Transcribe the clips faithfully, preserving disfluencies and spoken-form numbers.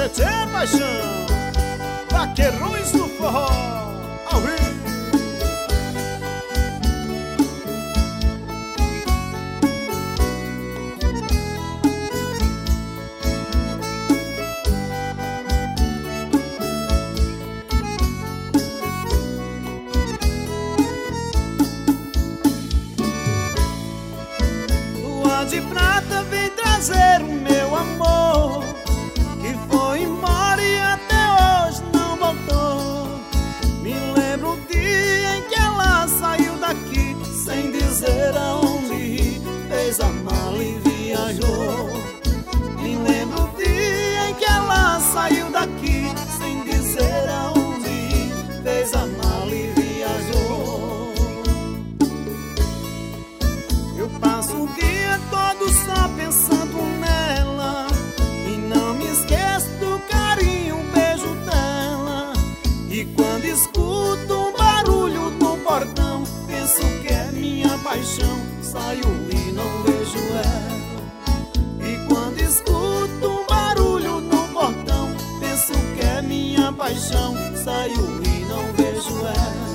tchê, tchê, paixão, vaqueirões do forró, ao vivo. Lua de prata vem trazer o meu amor, que foi embora e até hoje não voltou. Me lembro o dia em que ela saiu daqui, sem dizer aonde ir, fez a mala e viajou. Me lembro o dia em que ela saiu daqui, sem dizer aonde ir, fez a mala e viajou. Eu passo o dia todo só pensando nela, e não me esqueço do carinho, o beijo dela. E quando escuto um barulho no portão, penso que é minha paixão, saio e não vejo ela. E quando escuto um barulho no portão, penso que é minha paixão, saio e não vejo ela.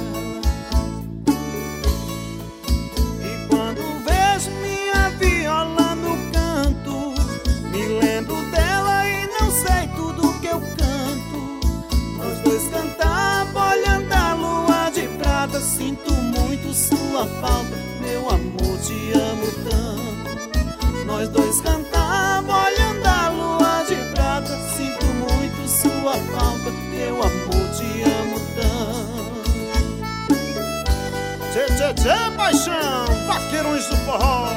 E quando vejo minha viola no canto, me lembro dela e não sei tudo que eu canto. Nós dois cantava olhando a lua de prata, sinto muito sua falta, meu amor, te amo tanto. Nós dois cantava olhando a lua de prata, sinto muito sua falta, meu amor, te amo tanto. Tchê, tchê, tchê, paixão, vaqueirões do forró.